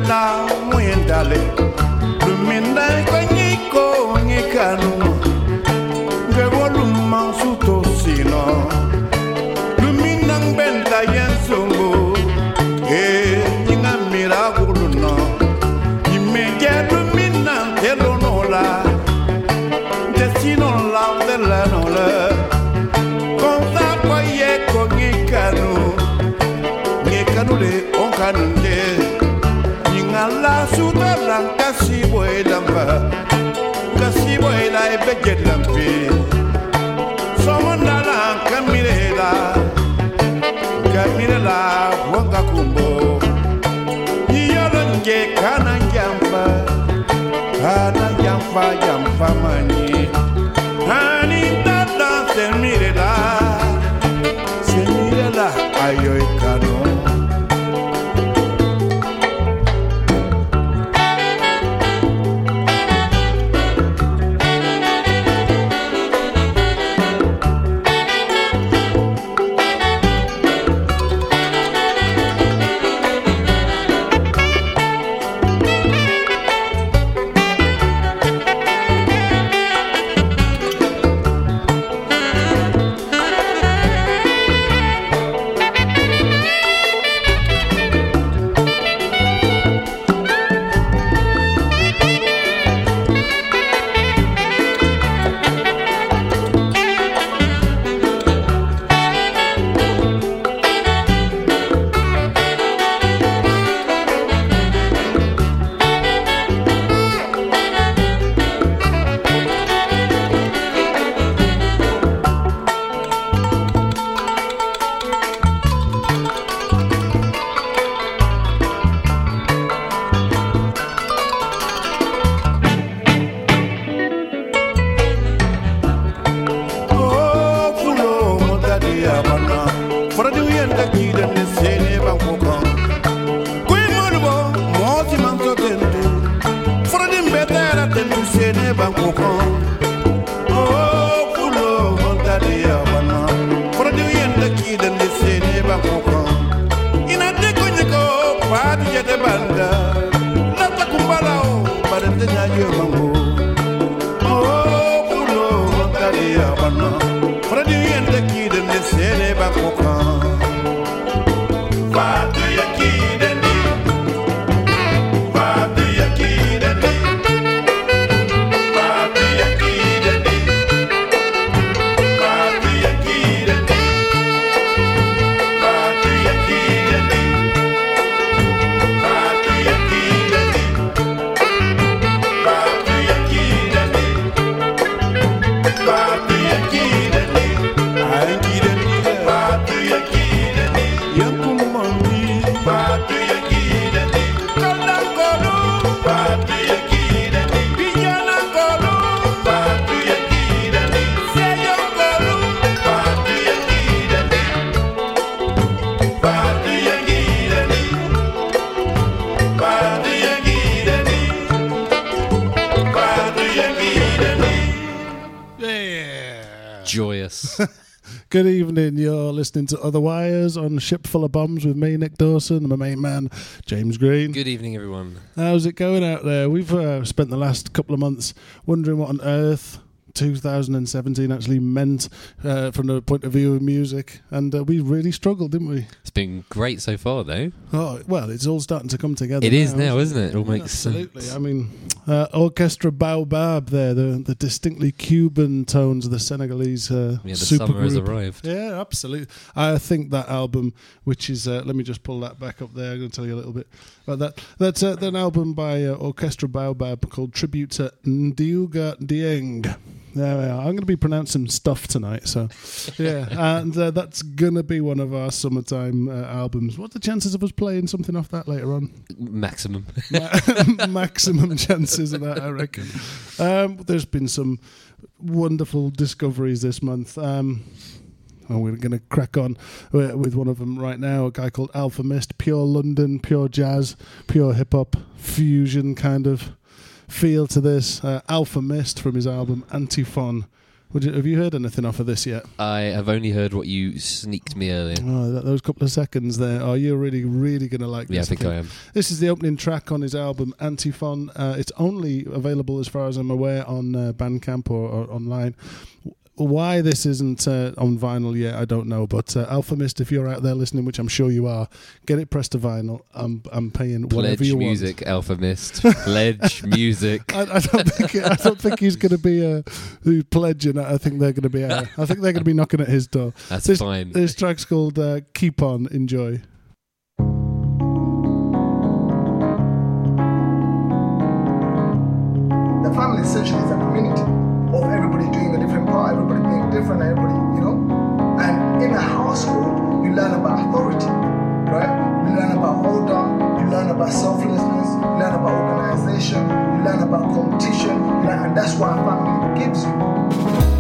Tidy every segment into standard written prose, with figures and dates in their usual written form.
la muendale lumina kanyiko ngikanu ngewoluma suto sino lumina benta yensongo ninga miraculo no imege lumina telonola destino la della nola conta kwaye ko ngikanu le onkanunde la suda blanca si buena kasi buena e beget lampi somona la kamirela wanga kumbo yolonge kana jampa mani ani tata semirela ayo ikano. Good evening, you're listening to Other Wires on Ship Full of Bombs with me, Nick Dawson, and my main man, James Green. Good evening, everyone. How's it going out there? We've spent the last couple of months wondering what on earth 2017 actually meant from the point of view of music, and we really struggled, didn't we? It's been great so far, though. Oh, well, it's all starting to come together. It is now, isn't it? It all makes absolutely sense. I mean, Orchestra Baobab there, the distinctly Cuban tones of the Senegalese the super summer has group. arrived. Yeah, absolutely. I think that album, which is, let me just pull that back up there, I'm going to tell you a little bit about that. That's an album by Orchestra Baobab called Tribute to Ndiuga Dieng. There we are. I'm going to be pronouncing stuff tonight, so yeah, and that's going to be one of our summertime albums. What are the chances of us playing something off that later on? Maximum. Maximum chances of that, I reckon. There's been some wonderful discoveries this month. And we're going to crack on with one of them right now, a guy called Alpha Mist, pure London, pure jazz, pure hip-hop, fusion kind of feel to this. Alpha Mist from his album Antiphon Have you heard anything off of this yet? I have only heard what you sneaked me earlier. Oh, those couple of seconds there. Oh, you're really, really going to like this. Yeah, I think I am. This is the opening track on his album, Antiphon. It's only available, as far as I'm aware, on Bandcamp or online. Why this isn't on vinyl yet, I don't know. But Alpha Mist, if you're out there listening, which I'm sure you are, get it pressed to vinyl. I'm paying whatever Pledge you music, Alpha Mist. Pledge music. want. I don't think he's going to be pledging. I think they're going to be. I think they're going to be knocking at his door. That's fine. This track's called "Keep On." Enjoy. The family essentially is a community of everybody doing a different part, everybody being different, everybody, And in a household, you learn about authority, right? You learn about order, you learn about selflessness, you learn about organization, you learn about competition, and that's what a family gives you.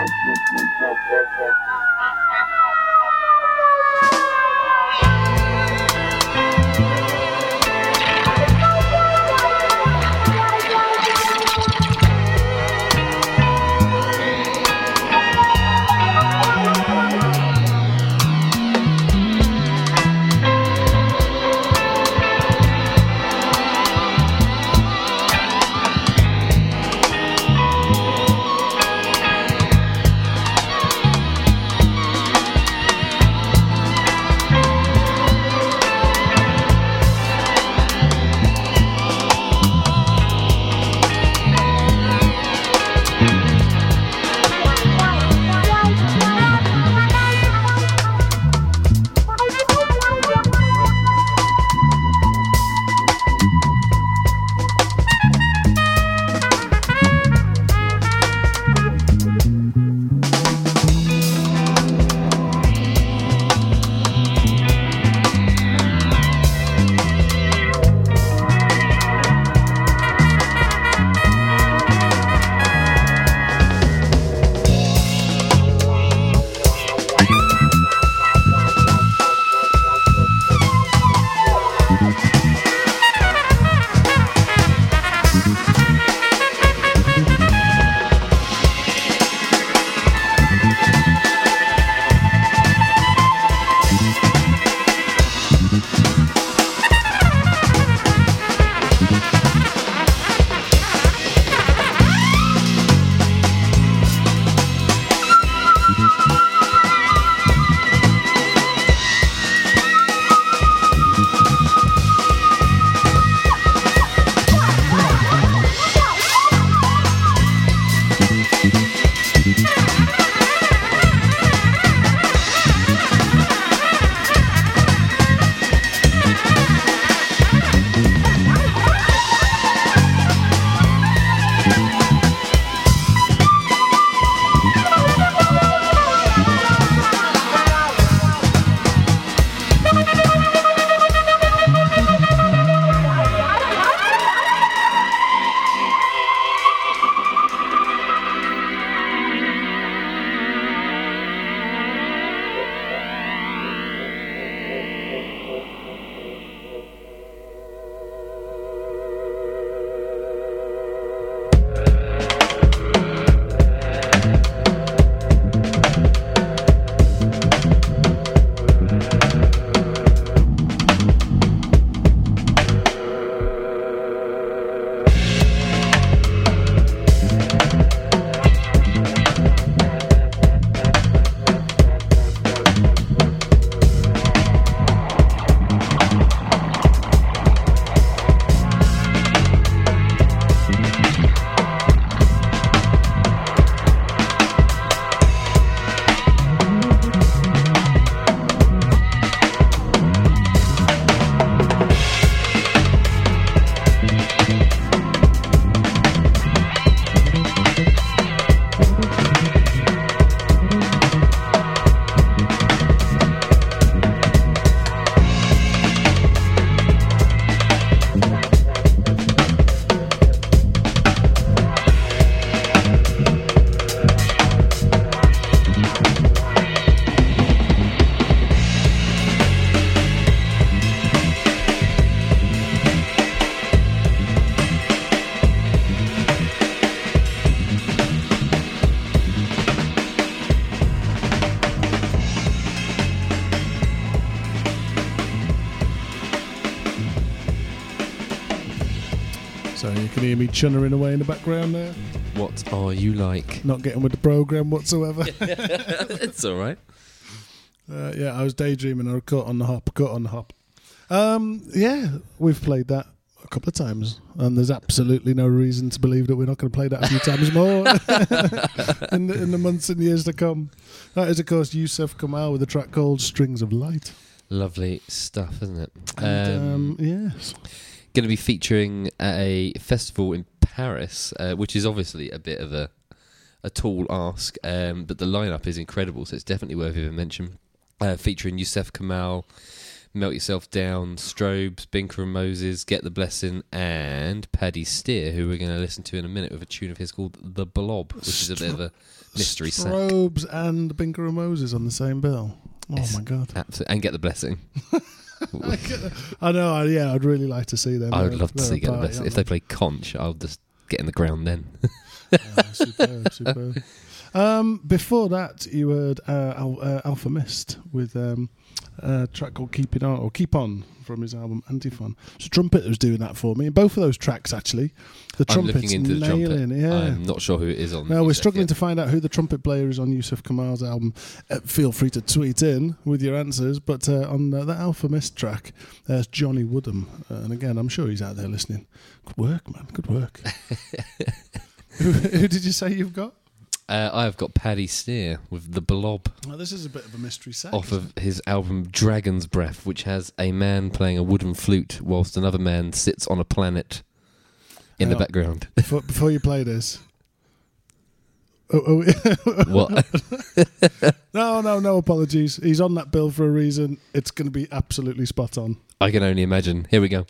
So you can hear me chunnering away in the background there. What are you like? Not getting with the program whatsoever. It's all right. Yeah, I was daydreaming. I cut on the hop. Yeah, we've played that a couple of times, and there's absolutely no reason to believe that we're not going to play that a few times more in the months and years to come. That is, of course, Yusuf Kamal with a track called Strings of Light. Lovely stuff, isn't it? And, yes. Going to be featuring at a festival in Paris, which is obviously a bit of a tall ask, but the lineup is incredible, so it's definitely worth even mention. Featuring Yusuf Kamal, Melt Yourself Down, Strobes, Binker and Moses, Get the Blessing, and Paddy Steer, who we're going to listen to in a minute with a tune of his called The Blob, which is a bit of a mystery sack. Strobes and Binker and Moses on the same bill. Oh, Yes. my God. Absolutely. And Get the Blessing. I know, yeah, I'd really like to see them. I would love to They're see a Get the party, Blessing. aren't If they play Conch, I'll just get in the ground then. Superb, superb. Before that, you heard Alpha Mist with a track called Keep On from his album Antiphon. It's a trumpet who's doing that for me. Both of those tracks, actually. The I'm trumpet's looking into the trumpet. nailing, yeah. I'm not sure who it is on. No, we're music struggling yet. to find out who the trumpet player is on Yusuf Kamal's album. Feel free to tweet in with your answers. But on that Alpha Mist track, there's Johnny Woodham. And again, I'm sure he's out there listening. Good work, man. Good work. Who did you say you've got? I've got Paddy Steer with The Blob Well, this is a bit of a mystery set. off of his album Dragon's Breath, which has a man playing a wooden flute whilst another man sits on a planet in the Oh. background. Before you play this. What? No apologies. He's on that bill for a reason. It's going to be absolutely spot on. I can only imagine. Here we go.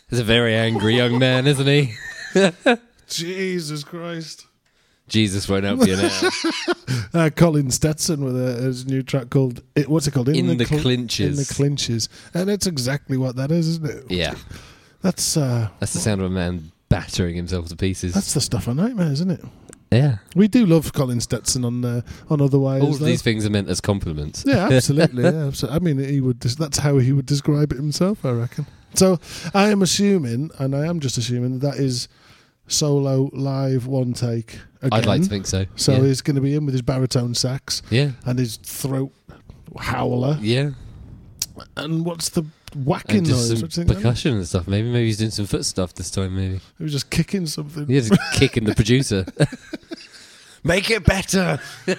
He's a very angry young man, isn't he? Jesus Christ. Jesus won't help you now. Colin Stetson with his new track called what's it called? In the Clinches. In the Clinches, and it's exactly what that is, isn't it? Yeah. That's the sound of a man battering himself to pieces. That's the stuff of nightmares, isn't it? Yeah. We do love Colin Stetson on Otherwise. All of these things are meant as compliments. Yeah, absolutely. I mean, he would. That's how he would describe it himself, I reckon. So I am assuming, and I am just assuming that is solo live one take again. I'd like to think so. So yeah. he's going to be in with his baritone sax Yeah. and his throat howler. Yeah. And what's the whacking And just noise? some What do you think percussion and stuff. Maybe he's doing some foot stuff this time. Maybe He was just kicking something. he is kicking the producer. Make it better.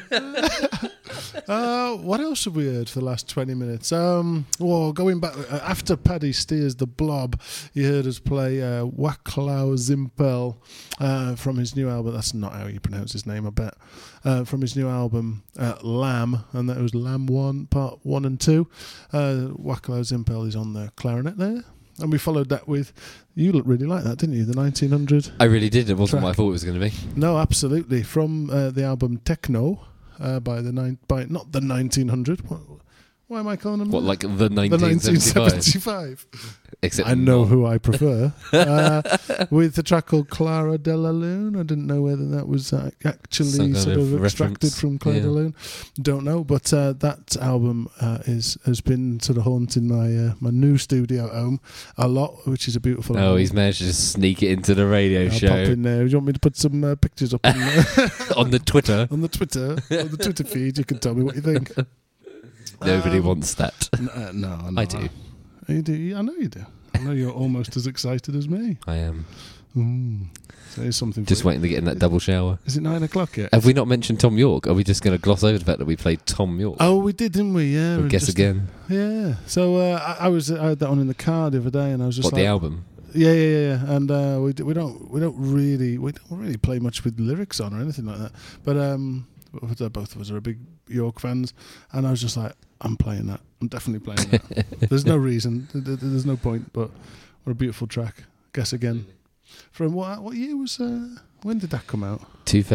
What else have we heard for the last 20 minutes? Well, going back after Paddy Steers the Blob, you heard us play Waclaw Zimpel from his new album. That's not how you pronounce his name, I bet. From his new album Lamb, and that was Lamb 1, Part 1 and 2. Waclaw Zimpel is on the clarinet there. And we followed that with, you really liked that, didn't you? The 1900. I really did. It wasn't Track. what I thought it was going to be. No, absolutely. From the album Techno by not the 1900. Why am I calling them? What, that? like the The 1975? 1975. Except I know not. who I prefer. With the track called Clara de la Lune. I didn't know whether that was actually Some kind sort of of extracted reference. from Clara de la Lune. Don't know, but that album has been sort of haunting my new studio at home a lot, which is a beautiful album. Oh, he's managed to just sneak it into the radio I'll show pop in there. Do you want me to put some pictures up on, on the Twitter. on the Twitter feed? You can tell me what you think. Nobody wants that. No, I do. You do. I know you do. I know you're almost as excited as me. I am. So here's something. Just for waiting to get in that double shower. Is it 9 o'clock yet? Have we not mentioned Tom York? Are we just going to gloss over the fact that we played Tom York? Oh, we did, didn't we? Yeah. Or we guess just- again. Yeah. So I had that on in the car the other day, and I was just What, like, the album? Yeah. And we don't really play much with lyrics on or anything like that. But both of us are big York fans, and I was just like, I'm playing that. I'm definitely playing that. There's no reason. There's no point. But what a beautiful track. Guess again. From what year was? When did that come out?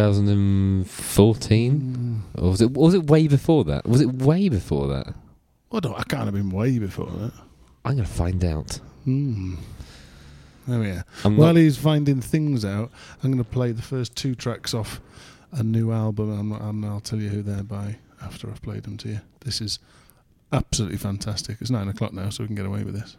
2014? Or was it way before that? Was it way before that? I can't have been way before that. I'm going to find out. There we are. I'm While not- he's finding things out, I'm going to play the first 2 tracks off a new album, and I'll tell you who they're by after I've played them to you. This is absolutely fantastic. It's 9 o'clock now, so we can get away with this.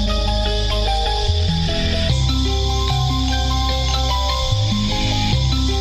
Thank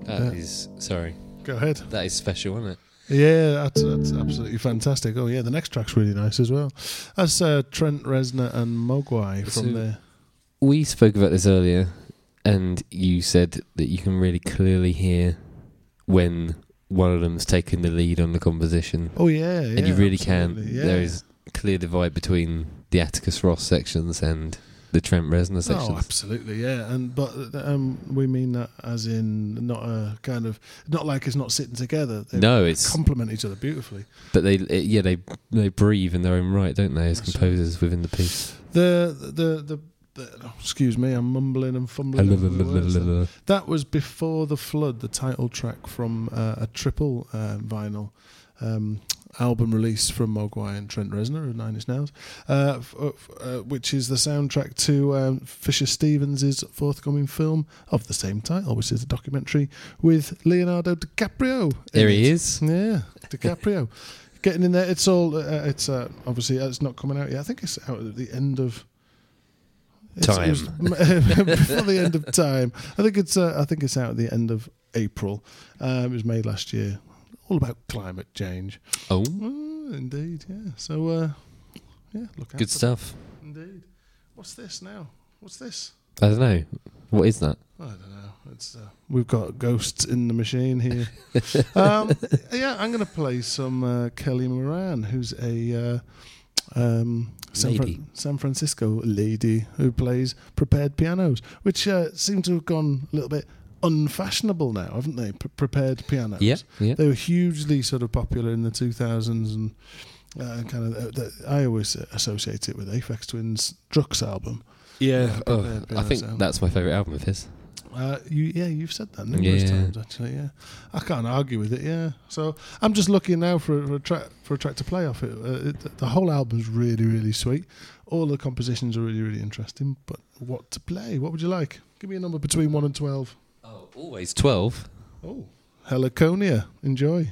That is sorry. Go ahead. That is special, isn't it? Yeah, that's absolutely fantastic. Oh yeah, the next track's really nice as well. That's Trent Reznor and Mogwai from there. We spoke about this earlier, and you said that you can really clearly hear when one of them's taken the lead on the composition. Oh yeah, And you really can. absolutely, yeah. There is a clear divide between the Atticus Ross sections and the Trent Reznor sections. Oh, absolutely, yeah. But we mean that as in not a kind of not like it's not sitting together. They it's complement each other beautifully. But they breathe in their own right, don't they? As composers within the piece. The excuse me, I'm mumbling and fumbling. over the words there. That was Before the Flood, the title track from a triple vinyl album release from Mogwai and Trent Reznor of Nine Inch Nails, which is the soundtrack to Fisher Stevens' forthcoming film of the same title, which is a documentary with Leonardo DiCaprio. There he is. Yeah, DiCaprio. Getting in there. It's all. It's obviously it's not coming out yet. I think it's out at the end of time. Before the end of time. I think it's out at the end of April. It was made last year. All about climate change. Oh, indeed, yeah. So, look out. good stuff. Indeed. What's this now? What's this? I don't know. What is that? I don't know. It's we've got ghosts in the machine here. I'm going to play some Kelly Moran, who's a San Francisco lady who plays prepared pianos, which seem to have gone a little bit unfashionable now, haven't they? Prepared pianos. Yeah. They were hugely sort of popular in the 2000s, and I always associate it with Aphex Twin's Drux album. Yeah. Prepared I think piano sound. that's my favourite album of his. You've said that numerous times, actually. Yeah, I can't argue with it. Yeah, so I'm just looking now for a track to play off it. The whole album's really, really sweet. All the compositions are really, really interesting. But what to play? What would you like? Give me a number between 1 and 12. Oh, always 12. Oh, Heliconia. Enjoy.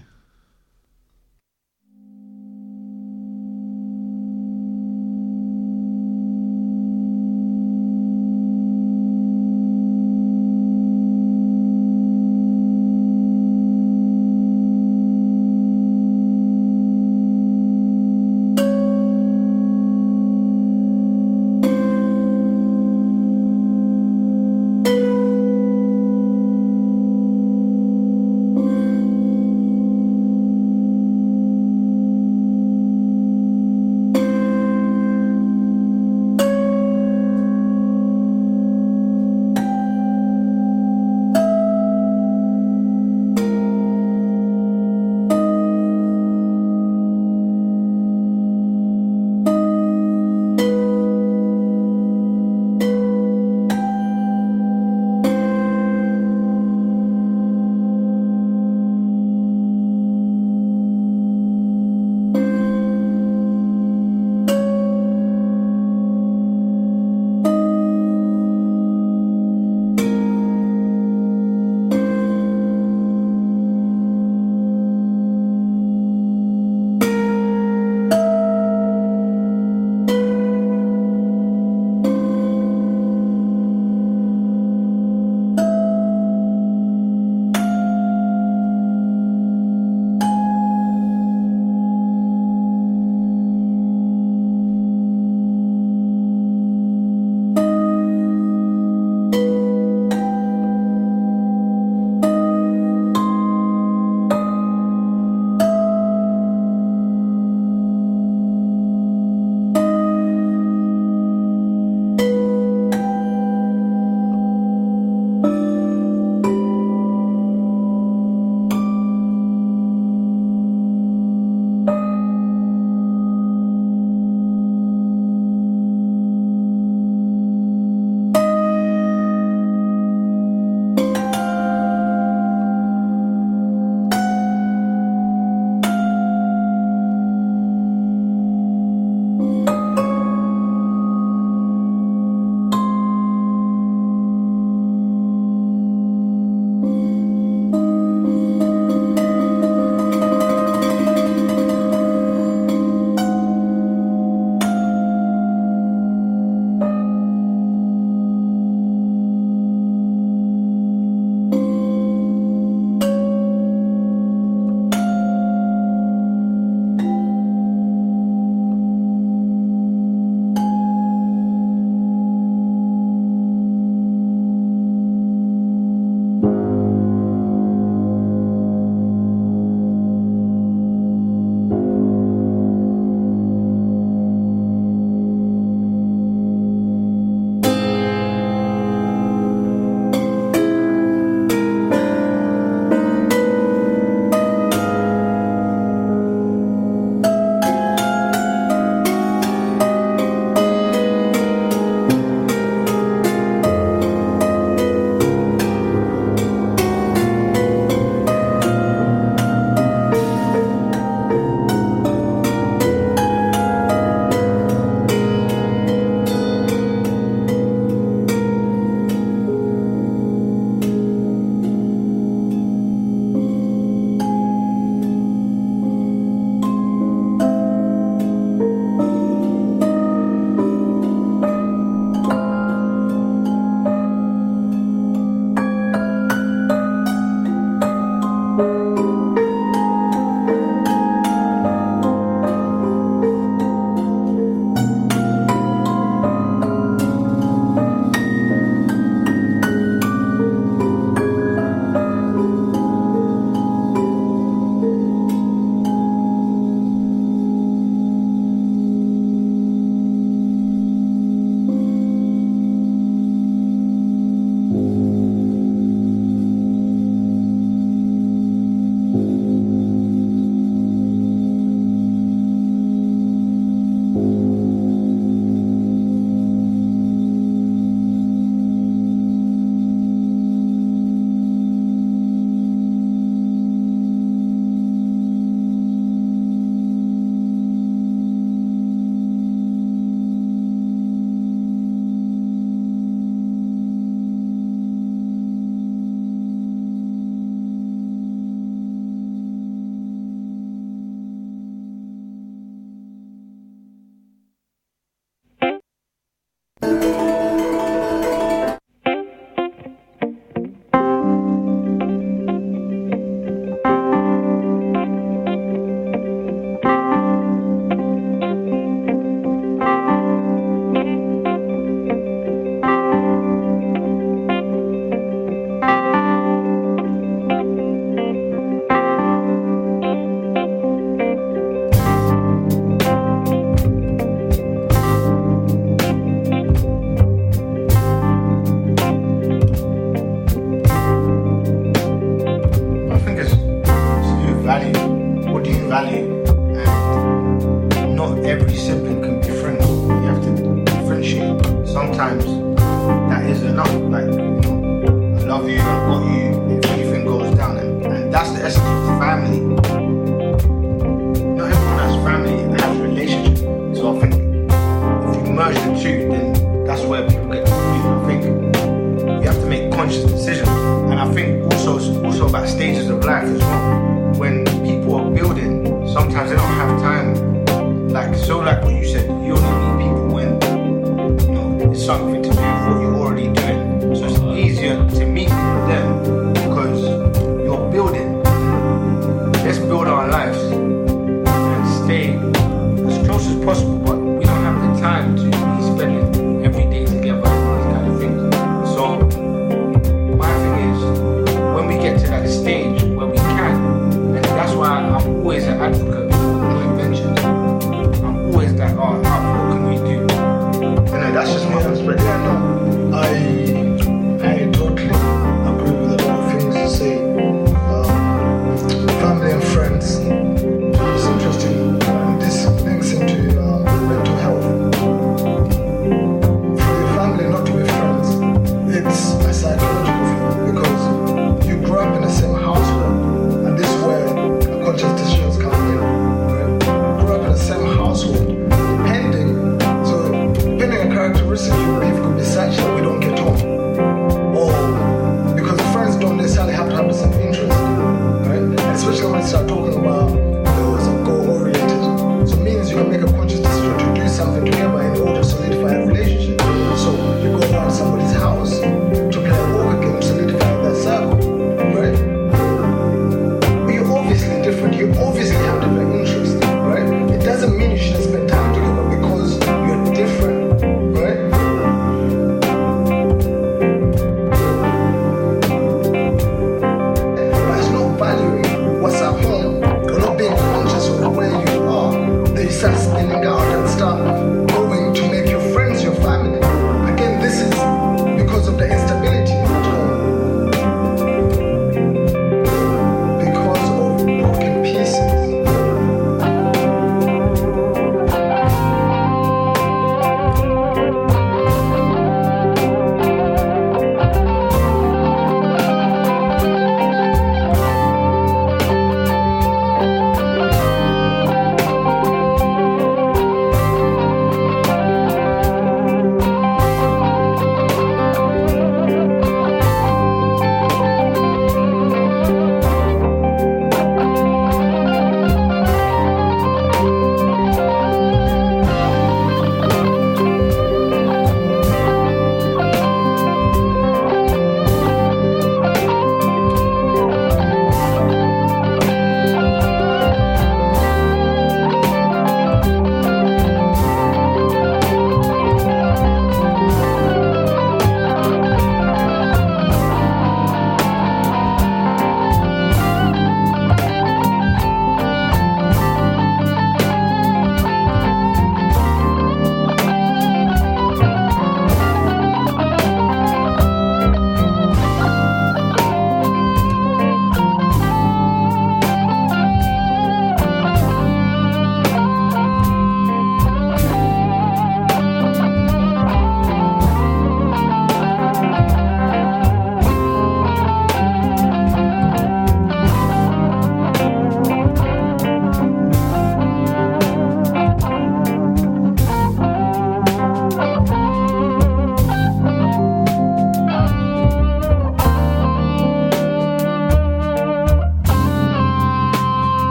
I think also about stages of life as well. When people are building, sometimes they don't have time. Like what you said, you only meet people when it's something to do with what you're already doing. So it's easier to meet them because you're building. Let's build our lives and stay as close as possible, but we don't have the time to be spending every day together and these kind of things. So my thing is, when we get to that stage where we can, and that's why I'm always an advocate for joint ventures. I'm always like, what can we do? That's just my perspective. Yeah, no, I totally agree with a lot of things you say. Family and friends. It's interesting. This links into mental health. For your family not to be friends, it's a psychological thing because you grew up in the same household, and this is where the conscious decisions come in. Right? You grew up in the same household, depending on characteristics you believe could be such that we don't get on, or because friends don't necessarily have to have the same interest, right? And especially when you start talking about those are goal-oriented, so it means you can make a conscious decision to do something together in order to solidify a relationship. So you go around somebody's house to play a poker game, solidify that circle, right? But you're obviously different. You obviously have different interests, right? It doesn't mean you shouldn't spend time together because you're different. Start spinning out and start going to make your friends your family. Again, this is because of the instability at home. Because of broken pieces.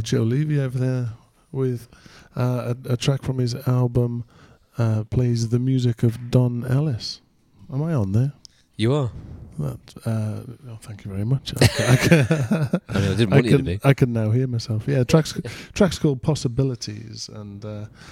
Joe Levy over there with a track from his album, plays the music of Don Ellis. Am I on there? You are. Thank you very much. I didn't want you to be. I can now hear myself. Yeah, track's called Possibilities, and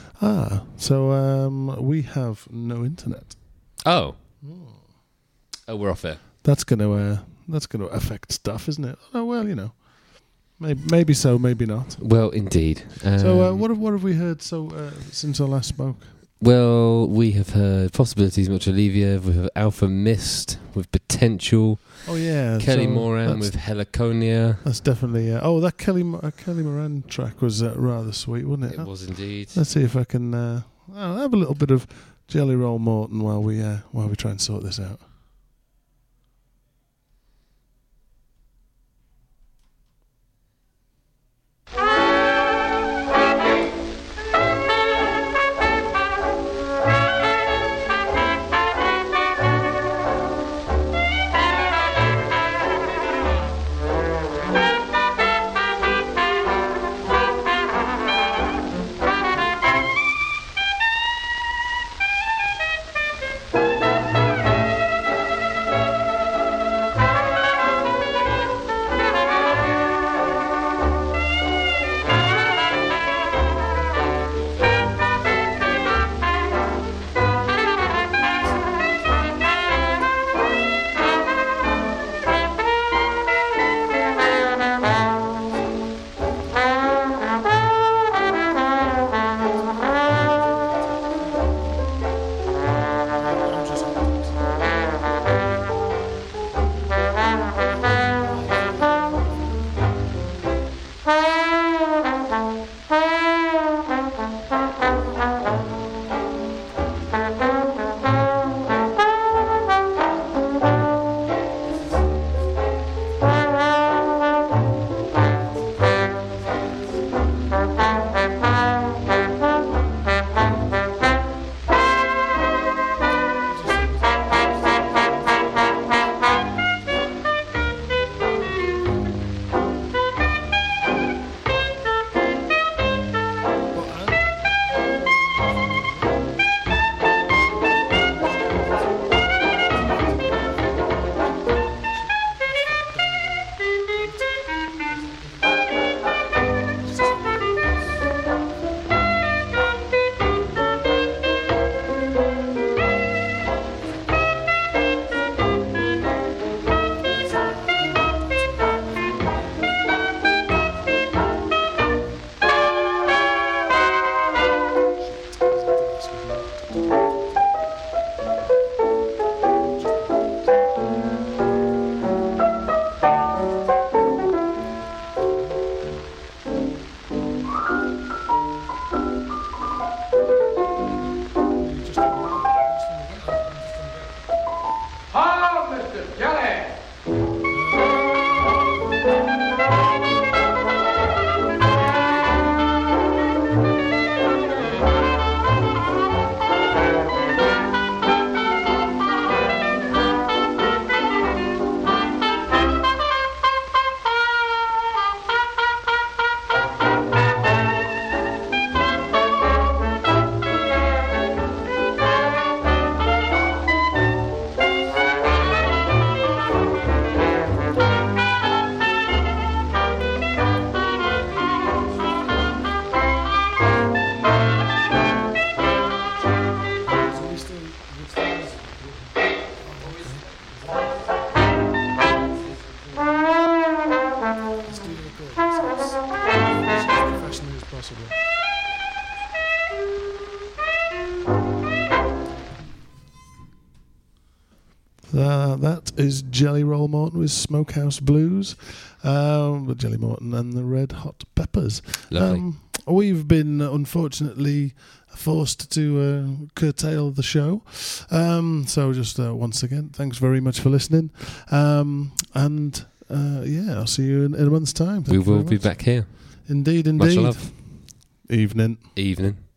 so we have no internet. Oh, we're off air. That's gonna affect stuff, isn't it? Oh well, maybe so, maybe not. Well, indeed. So what have we heard since I last spoke? Well, we have heard Possibilities, much Olivia. We have Alpha Mist with Potential. Oh yeah, Kelly Moran with Heliconia. That's definitely. That Kelly Moran track was rather sweet, wasn't it? It was indeed. Let's see if I can I'll have a little bit of Jelly Roll Morton while we try and sort this out. That is Jelly Roll Morton with Smokehouse Blues, with Jelly Morton and the Red Hot Peppers. Lovely. We've been unfortunately forced to curtail the show. So just once again, thanks very much for listening. And I'll see you in a month's time. We will be back here. Indeed. Much love. Evening.